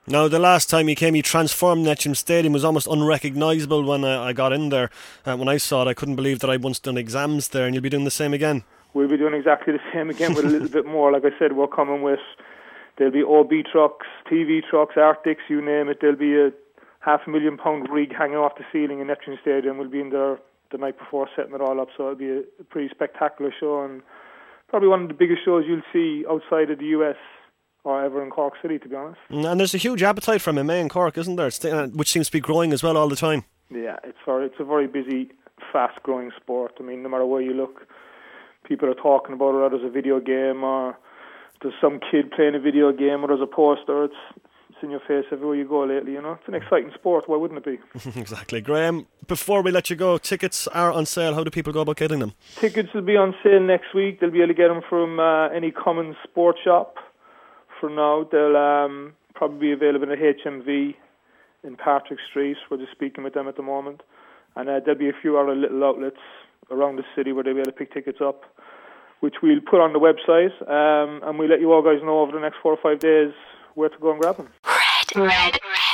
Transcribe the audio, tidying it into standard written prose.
Now, the last time he came, he transformed Netcham Stadium. It was almost unrecognisable when I got in there. When I saw it, I couldn't believe that I'd once done exams there, and you'll be doing the same again. We'll be doing exactly the same again with a little bit more. Like I said, we're coming with, there'll be OB trucks, TV trucks, Arctics, you name it. There'll be a £500,000 rig hanging off the ceiling in Netcham Stadium. We'll be in there the night before setting it all up, so it'll be a pretty spectacular show, and probably one of the biggest shows you'll see outside of the US or ever in Cork City, to be honest. And there's a huge appetite for MMA in Cork, isn't there? Which seems to be growing as well all the time. Yeah, it's a very busy, fast-growing sport. I mean, no matter where you look, people are talking about it, or there's a video game, or there's some kid playing a video game, or there's a poster. It's in your face everywhere you go lately, you know. It's an exciting sport, why wouldn't it be? Exactly. Graham, before we let you go, tickets are on sale. How do people go about getting them? Tickets will be on sale next week. They'll be able to get them from any common sports shop. For now, they'll probably be available at HMV in Patrick Street. We're just speaking with them at the moment. And there'll be a few other little outlets around the city where they'll be able to pick tickets up, which we'll put on the website. And we'll let you all guys know over the next 4 or 5 days where to go and grab them. Red.